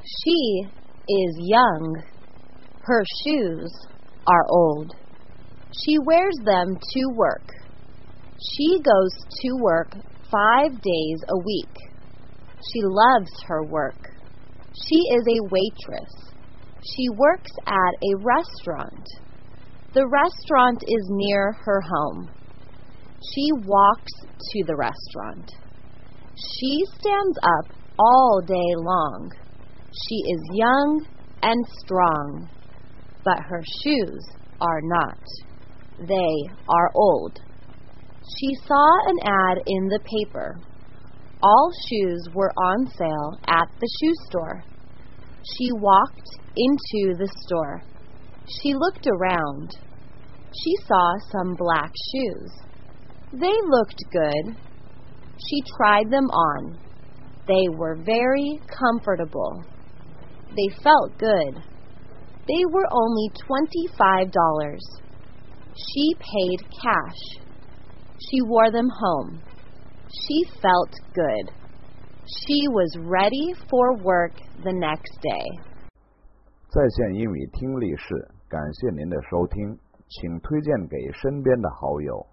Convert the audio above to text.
She is young. Her shoes are old. She wears them to work. She goes to work 5 days a week. She loves her work. She is a waitress. She works at a restaurant. The restaurant is near her home. She walks to the restaurant. She stands up all day long. She is young and strong, but her shoes are not. They are old. She saw an ad in the paper. All shoes were on sale at the shoe store. She walked into the store. She looked around. She saw some black shoes. They looked good. She tried them on. They were very comfortable. They felt good. They were only $25. She paid cash. She wore them home. She felt good. She was ready for work the next day. 在线英语听力室，感谢您的收听，请推荐给身边的好友。